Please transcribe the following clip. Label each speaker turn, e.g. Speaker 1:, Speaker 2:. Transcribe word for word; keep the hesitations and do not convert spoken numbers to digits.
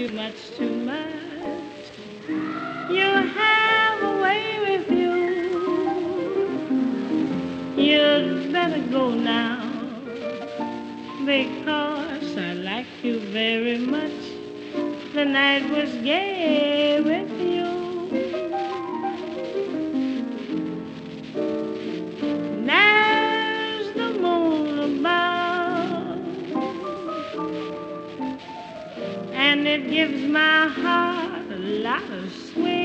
Speaker 1: you much too much. You have a way with you. You'd better go now because I like you very much. The night was gay with you. There's the moon above, and it gives my heart a lot of swing.